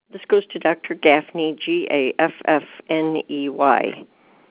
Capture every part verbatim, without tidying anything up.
This goes to Doctor Gaffney, G A F F N E Y.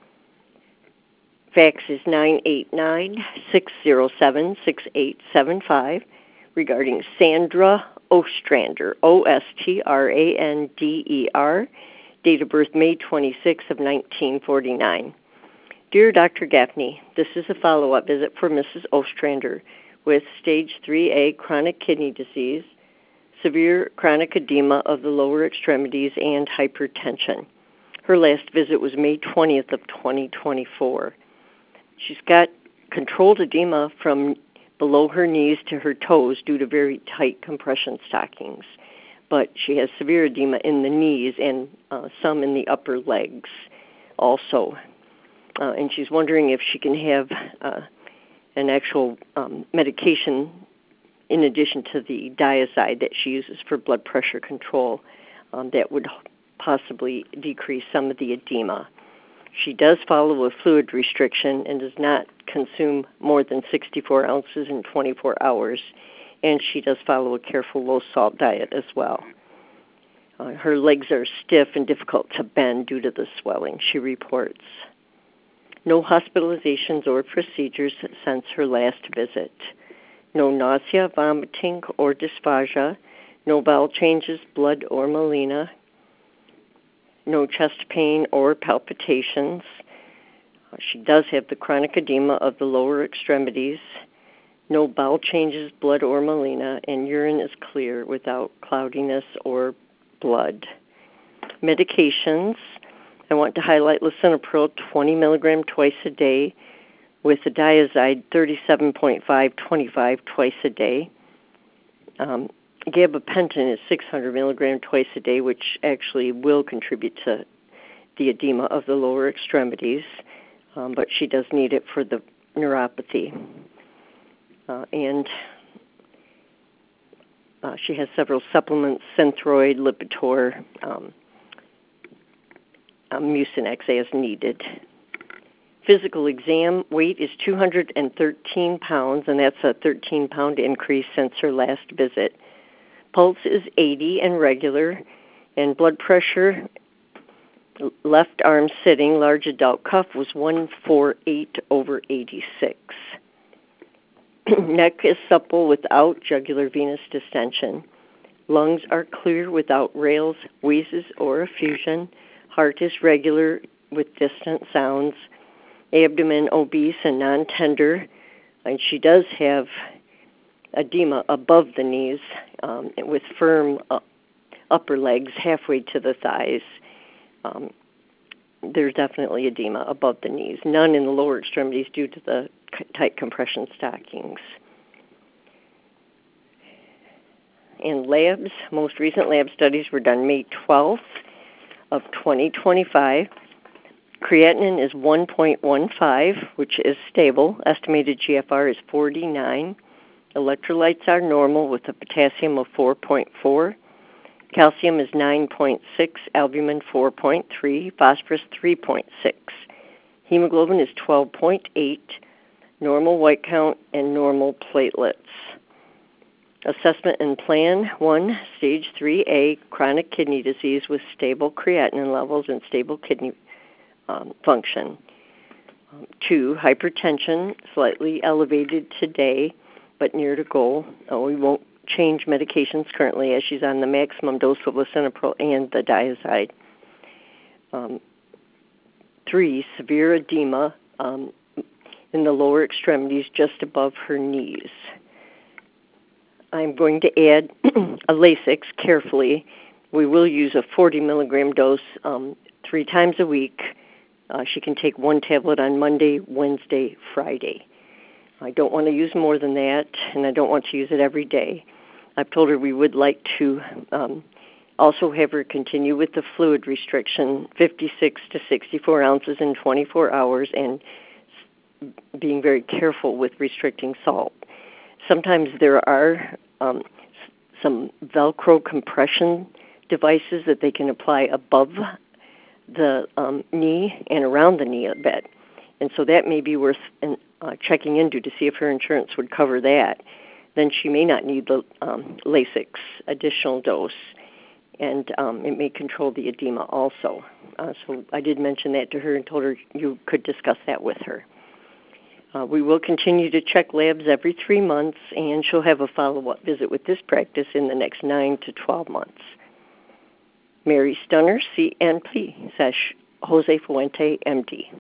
Fax is nine eight nine, six zero seven, six eight seven five regarding Sandra Ostrander, O S T R A N D E R, date of birth May twenty-sixth of nineteen forty-nine. Dear Doctor Gaffney, this is a follow-up visit for Missus Ostrander with stage three A chronic kidney disease, severe chronic edema of the lower extremities, and hypertension. Her last visit was May twentieth of twenty twenty-four. She's got controlled edema from below her knees to her toes due to very tight compression stockings, but she has severe edema in the knees and uh, some in the upper legs also. Uh, and she's wondering if she can have uh, an actual um, medication in addition to the Diazide that she uses for blood pressure control um, that would possibly decrease some of the edema. She does follow a fluid restriction and does not consume more than sixty-four ounces in twenty-four hours, and she does follow a careful low-salt diet as well. Uh, her legs are stiff and difficult to bend due to the swelling, she reports. No hospitalizations or procedures since her last visit. No nausea, vomiting, or dysphagia. No bowel changes, blood, or melena. No chest pain or palpitations. She does have the chronic edema of the lower extremities. No bowel changes, blood, or melena, and urine is clear without cloudiness or blood. Medications. I want to highlight lisinopril twenty milligrams twice a day with the Diazide thirty-seven point five twenty-five twice a day. Um, Gabapentin is six hundred milligrams twice a day, which actually will contribute to the edema of the lower extremities, um, but she does need it for the neuropathy. Uh, and uh, she has several supplements, Synthroid, Lipitor, um, um, Mucinex as needed. Physical exam weight is two hundred thirteen pounds, and that's a thirteen pound increase since her last visit. Pulse is eighty and regular, and blood pressure, left arm sitting, large adult cuff was one forty-eight over eighty-six. Neck is supple without jugular venous distension. Lungs are clear without rales, wheezes, or effusion. Heart is regular with distant sounds. Abdomen obese and non-tender, and she does have edema above the knees um, with firm uh, upper legs halfway to the thighs. Um, there's definitely edema above the knees. None in the lower extremities due to the c- tight compression stockings. And labs, most recent lab studies were done May twelfth of twenty twenty-five. Creatinine is one point one five, which is stable. Estimated G F R is forty-nine. Electrolytes are normal with a potassium of four point four. Calcium is nine point six, albumin four point three, phosphorus three point six. Hemoglobin is twelve point eight, normal white count, and normal platelets. Assessment and plan, one, stage three A, chronic kidney disease with stable creatinine levels and stable kidney um, function. Um, two, hypertension, slightly elevated today, but near to goal. Oh, we won't change medications currently as she's on the maximum dose of lisinopril and the Diazide. Um, three, severe edema um, in the lower extremities just above her knees. I'm going to add a Lasix carefully. We will use a forty milligram dose um, three times a week. Uh, she can take one tablet on Monday, Wednesday, Friday. I don't want to use more than that, and I don't want to use it every day. I've told her we would like to um, also have her continue with the fluid restriction, fifty-six to sixty-four ounces in twenty-four hours, and being very careful with restricting salt. Sometimes there are um, some Velcro compression devices that they can apply above the um, knee and around the knee a bit. And so that may be worth uh, checking into to see if her insurance would cover that. Then she may not need the um, Lasix additional dose. and um, it may control the edema also. Uh, so I did mention that to her and told her you could discuss that with her. Uh, we will continue to check labs every three months, and she'll have a follow-up visit with this practice in the next nine to twelve months. Mary Stunner, C N P, Jose Fuente, M D.